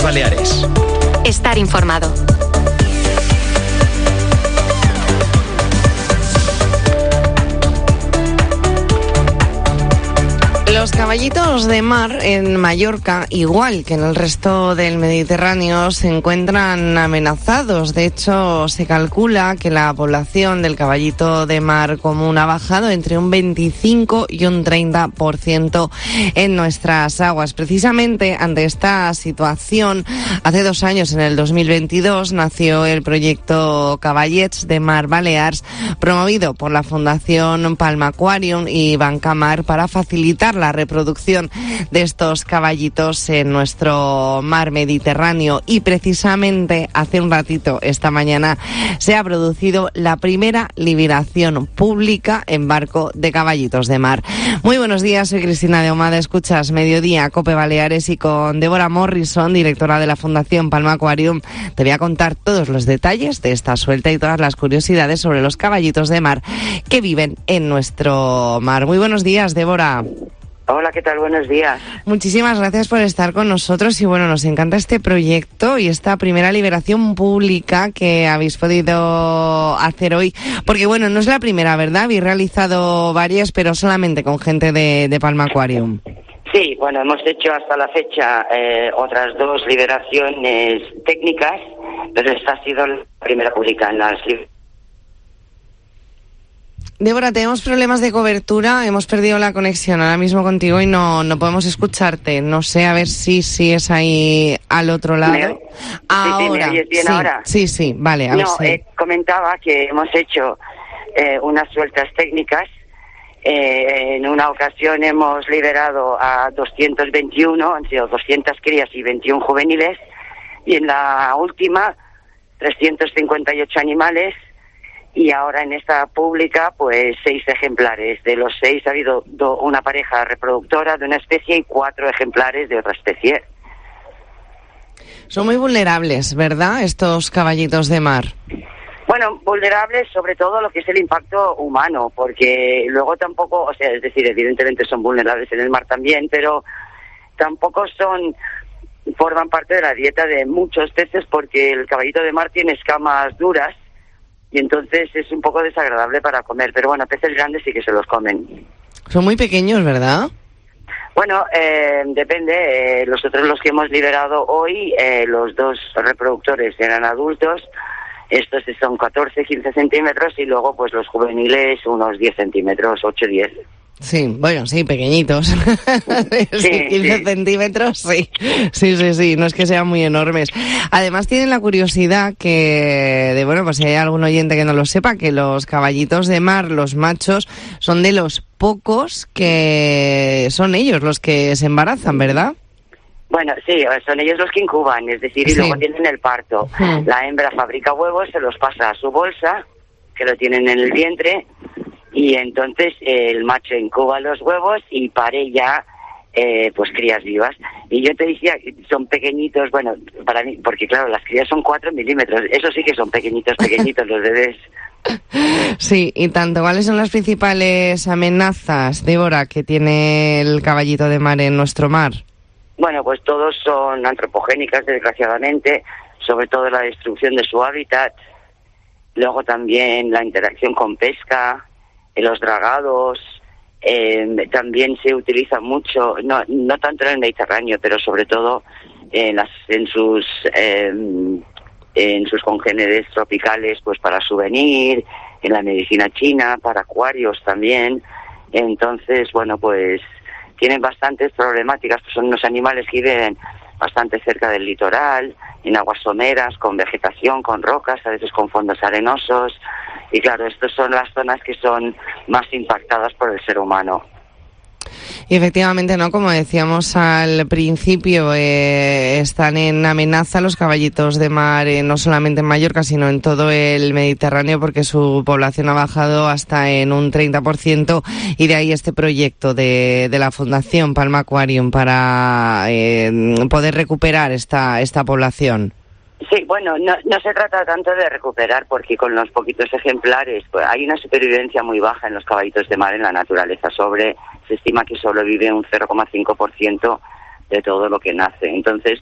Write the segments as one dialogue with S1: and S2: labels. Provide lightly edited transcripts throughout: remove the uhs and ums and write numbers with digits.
S1: Baleares.
S2: Estar informado.
S3: Los caballitos de mar en Mallorca, igual que en el resto del Mediterráneo, se encuentran amenazados. De hecho, se calcula que la población del caballito de mar común ha bajado entre un 25 y un 30% en nuestras aguas. Precisamente ante esta situación, hace 2 años, en el 2022, nació el proyecto Caballets de Mar Balears, promovido por la Fundación Palma Aquarium y Bancamar para facilitar la reproducción de estos caballitos en nuestro mar Mediterráneo. Y precisamente hace un ratito, esta mañana, se ha producido la primera liberación pública en barco de caballitos de mar. Muy buenos días, soy Cristina de Ahumada, escuchas Mediodía, COPE Baleares, y con Débora Morrison, directora de la Fundación Palma Aquarium, te voy a contar todos los detalles de esta suelta y todas las curiosidades sobre los caballitos de mar que viven en nuestro mar. Muy buenos días, Débora.
S4: Hola, ¿qué tal? Buenos días.
S3: Muchísimas gracias por estar con nosotros y bueno, nos encanta este proyecto y esta primera liberación pública que habéis podido hacer hoy, porque bueno, no es la primera, ¿verdad? Habéis realizado varias, pero solamente con gente de Palma Aquarium.
S4: Sí, bueno, hemos hecho hasta la fecha otras 2 liberaciones técnicas, pero esta ha sido la primera pública en las
S3: Débora, tenemos problemas de cobertura, hemos perdido la conexión ahora mismo contigo y no podemos escucharte. No sé, a ver si es ahí al otro lado.
S4: Ahora, ¿me oyes bien ahora?
S3: Sí, vale.
S4: Comentaba que hemos hecho unas sueltas técnicas. En una ocasión hemos liberado a 221, han sido 200 crías y 21 juveniles, y en la última 358 animales. Y ahora en esta pública, pues 6 ejemplares. De los 6 ha habido una pareja reproductora de una especie y 4 ejemplares de otra especie.
S3: Son muy vulnerables, ¿verdad?, estos caballitos de mar.
S4: Bueno, vulnerables sobre todo lo que es el impacto humano, porque luego tampoco, o sea, es decir, evidentemente son vulnerables en el mar también, pero tampoco forman parte de la dieta de muchos peces, porque el caballito de mar tiene escamas duras, y entonces es un poco desagradable para comer. Pero bueno, peces grandes sí que se los comen.
S3: Son muy pequeños, ¿verdad?
S4: Bueno, depende. Nosotros los que hemos liberado hoy, los 2 reproductores eran adultos. Estos son 14, 15 centímetros y luego pues los juveniles unos 10 centímetros, 8, 10. Sí,
S3: bueno, sí, pequeñitos. Sí, 15 centímetros, sí. Sí, no es que sean muy enormes. Además tienen la curiosidad pues si hay algún oyente que no lo sepa, que los caballitos de mar, los machos, son de los pocos que son ellos los que se embarazan, ¿verdad?
S4: Bueno, sí, son ellos los que incuban, es decir, y luego tienen el parto. La hembra fabrica huevos, se los pasa a su bolsa, que lo tienen en el vientre, y entonces el macho incuba los huevos y pare ya pues crías vivas. Y yo te decía, son pequeñitos, bueno, para mí, porque claro, las crías son 4 milímetros, eso sí que son pequeñitos los bebés.
S3: Sí, y tanto. ¿Cuáles son las principales amenazas, Débora, que tiene el caballito de mar en nuestro mar?
S4: Bueno, pues todos son antropogénicas, desgraciadamente, sobre todo la destrucción de su hábitat, luego también la interacción con pesca, los dragados, también se utiliza mucho, no tanto en el Mediterráneo, pero sobre todo en sus congéneres tropicales, pues para souvenir, en la medicina china, para acuarios también. Entonces, bueno, pues tienen bastantes problemáticas, pues son unos animales que viven bastante cerca del litoral, en aguas someras, con vegetación, con rocas, a veces con fondos arenosos. Y claro, estas son las zonas que son más impactadas por el ser humano.
S3: Y efectivamente, ¿no? Como decíamos al principio, están en amenaza los caballitos de mar, no solamente en Mallorca, sino en todo el Mediterráneo, porque su población ha bajado hasta en un 30%, y de ahí este proyecto de la Fundación Palma Aquarium para poder recuperar esta población.
S4: Sí, bueno, no se trata tanto de recuperar, porque con los poquitos ejemplares pues, hay una supervivencia muy baja en los caballitos de mar en la naturaleza. Se estima que solo vive un 0,5% de todo lo que nace. Entonces,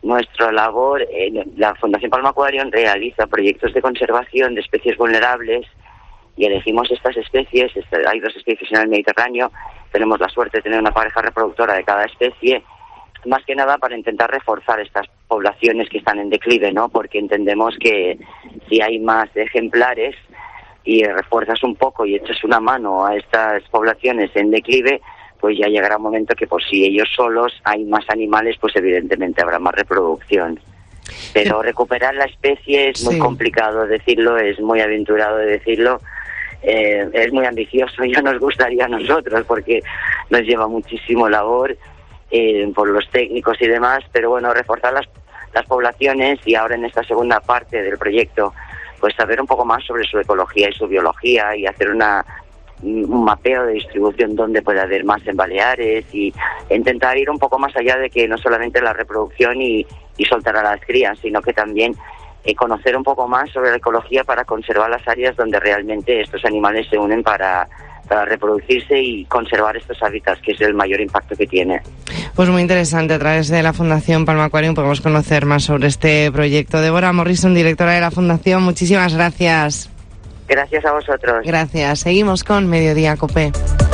S4: nuestra labor, la Fundación Palma Aquarium realiza proyectos de conservación de especies vulnerables y elegimos estas especies. Hay 2 especies en el Mediterráneo, tenemos la suerte de tener una pareja reproductora de cada especie, más que nada para intentar reforzar estas poblaciones que están en declive, ¿no? Porque entendemos que si hay más ejemplares y refuerzas un poco y echas una mano a estas poblaciones en declive, pues ya llegará un momento que por si ellos solos hay más animales, pues evidentemente habrá más reproducción. Pero recuperar la especie es muy complicado decirlo, es muy aventurado de decirlo, es muy ambicioso, ya nos gustaría a nosotros porque nos lleva muchísimo labor por los técnicos y demás, pero bueno, reforzar las poblaciones y ahora en esta segunda parte del proyecto, pues saber un poco más sobre su ecología y su biología y hacer un mapeo de distribución donde puede haber más en Baleares y intentar ir un poco más allá de que no solamente la reproducción y soltar a las crías, sino que también conocer un poco más sobre la ecología para conservar las áreas donde realmente estos animales se unen para reproducirse y conservar estos hábitats, que es el mayor impacto que tiene.
S3: Pues muy interesante, a través de la Fundación Palma Aquarium podemos conocer más sobre este proyecto. Débora Morrison, directora de la Fundación, muchísimas gracias.
S4: Gracias a vosotros.
S3: Gracias. Seguimos con Mediodía COPE.